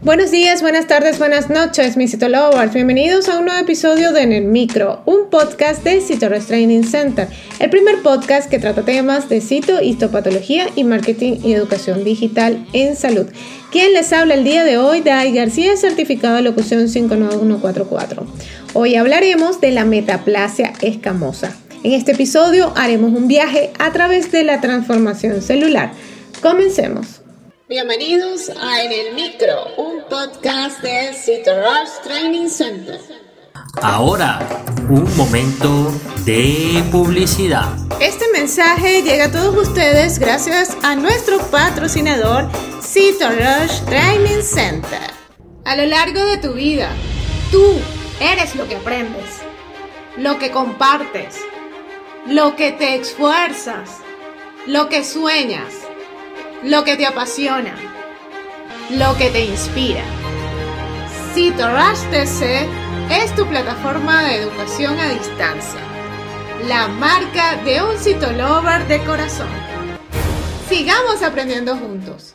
Buenos días, buenas tardes, buenas noches, mis CitoLovers. Bienvenidos a un nuevo episodio de En el Micro, un podcast de CitoRush Training Center, el primer podcast que trata temas de cito, histopatología y marketing y educación digital en salud. Quien les habla el día de hoy, Dai García, certificado de locución 59144. Hoy hablaremos de la metaplasia escamosa. En este episodio haremos un viaje a través de la transformación celular. Comencemos. Bienvenidos a En el Micro, un podcast de CitoRush Training Center. Ahora, un momento de publicidad. Este mensaje llega a todos ustedes gracias a nuestro patrocinador CitoRush Training Center. A lo largo de tu vida, tú eres lo que aprendes, lo que compartes, lo que te esfuerzas, lo que sueñas, lo que te apasiona, lo que te inspira. CitoRush TC es tu plataforma de educación a distancia, la marca de un CitoLover de corazón. Sigamos aprendiendo juntos.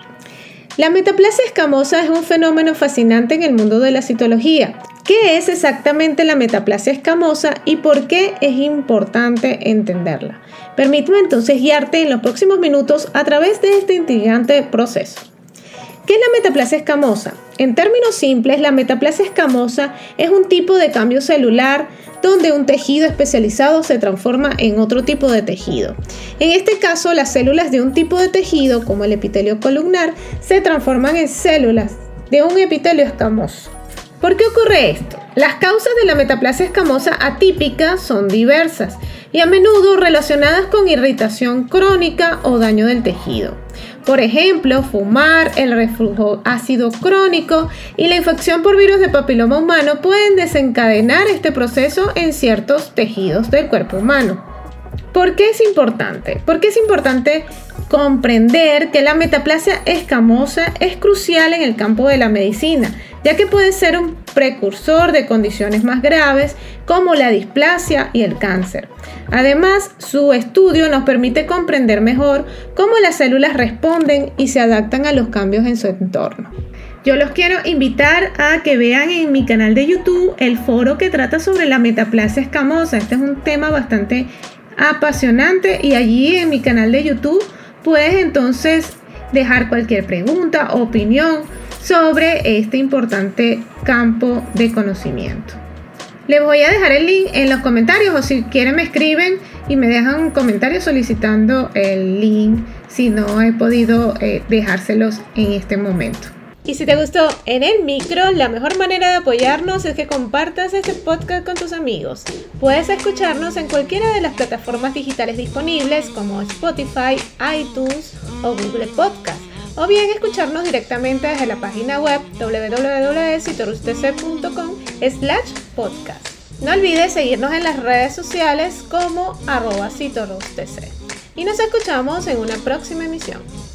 La metaplasia escamosa es un fenómeno fascinante en el mundo de la citología. ¿Qué es exactamente la metaplasia escamosa y por qué es importante entenderla? Permíteme entonces guiarte en los próximos minutos a través de este intrigante proceso. ¿Qué es la metaplasia escamosa? En términos simples, la metaplasia escamosa es un tipo de cambio celular donde un tejido especializado se transforma en otro tipo de tejido. En este caso, las células de un tipo de tejido, como el epitelio columnar, se transforman en células de un epitelio escamoso. ¿Por qué ocurre esto? Las causas de la metaplasia escamosa atípica son diversas y a menudo relacionadas con irritación crónica o daño del tejido. Por ejemplo, fumar, el reflujo ácido crónico y la infección por virus de papiloma humano pueden desencadenar este proceso en ciertos tejidos del cuerpo humano. ¿Por qué es importante? Porque es importante comprender que la metaplasia escamosa es crucial en el campo de la medicina, ya que puede ser un precursor de condiciones más graves como la displasia y el cáncer. Además, su estudio nos permite comprender mejor cómo las células responden y se adaptan a los cambios en su entorno. Yo los quiero invitar a que vean en mi canal de YouTube el foro que trata sobre la metaplasia escamosa. Este es un tema bastante apasionante y allí en mi canal de YouTube puedes entonces dejar cualquier pregunta o opinión sobre este importante campo de conocimiento. Les voy a dejar el link en los comentarios o si quieren me escriben y me dejan un comentario solicitando el link si no he podido dejárselos en este momento. Y si te gustó En el Micro, la mejor manera de apoyarnos es que compartas este podcast con tus amigos. Puedes escucharnos en cualquiera de las plataformas digitales disponibles como Spotify, iTunes o Google Podcast. O bien escucharnos directamente desde la página web www.citorustc.com/podcast. No olvides seguirnos en las redes sociales como @CitoRushTC. Y nos escuchamos en una próxima emisión.